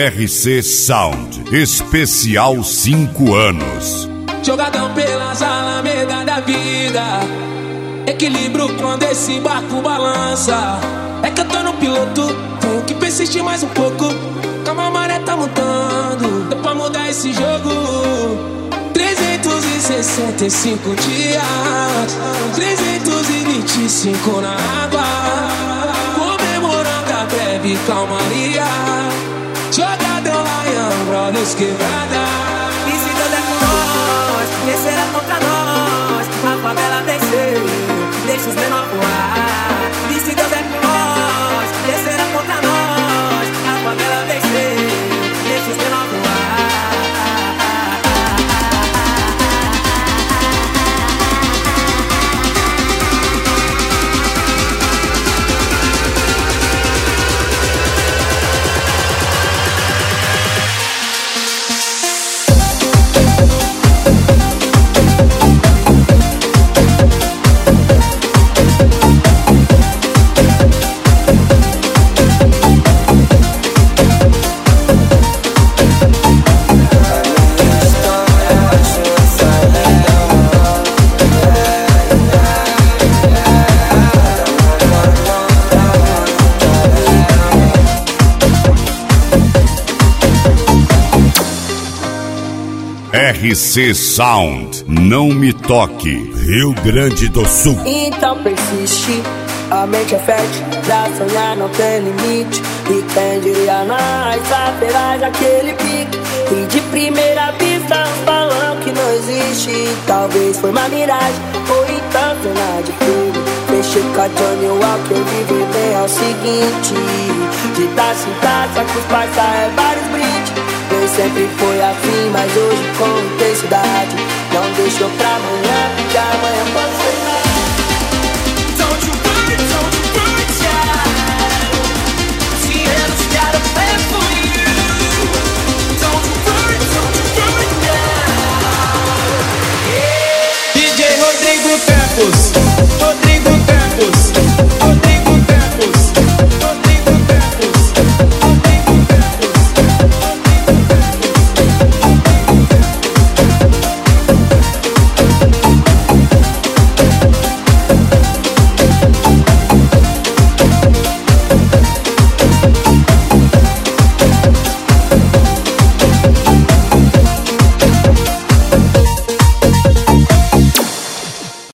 RC Sound, especial 5 anos. Jogadão pelas alamedas da vida, equilíbrio quando esse barco balança. É que eu tô no piloto, tenho que persistir mais um pouco. Calma, a maré tá mudando, dá pra mudar esse jogo. 365 dias, 325 na água, comemorando a breve calmaria. Jogadão Lion Brothers quebrada. E se Deus é com nós, quem será contra nós? A favela venceu, deixa os menor voar. E se Deus é com nós, quem será contra nós? A favela venceu, deixa os menor voar. RC Sound, não me toque, Rio Grande do Sul. Então persiste, a mente é fértil, pra sonhar não tem limite. E quem diria nós, atrás daquele pique. E de primeira vista uns balão que não existe. Talvez foi uma miragem, ou então cena de filme. Mexer com a Johnny Walker, viver bem é o seguinte: de taça em taça, com os parça é vários brindes. Nem sempre foi assim, mas hoje com intensidade. Não deixou pra amanhã, porque amanhã pode ser mais. Don't you worry, child. Tiana's got a plan for you. Don't you worry now. DJ Rodrigo Campos.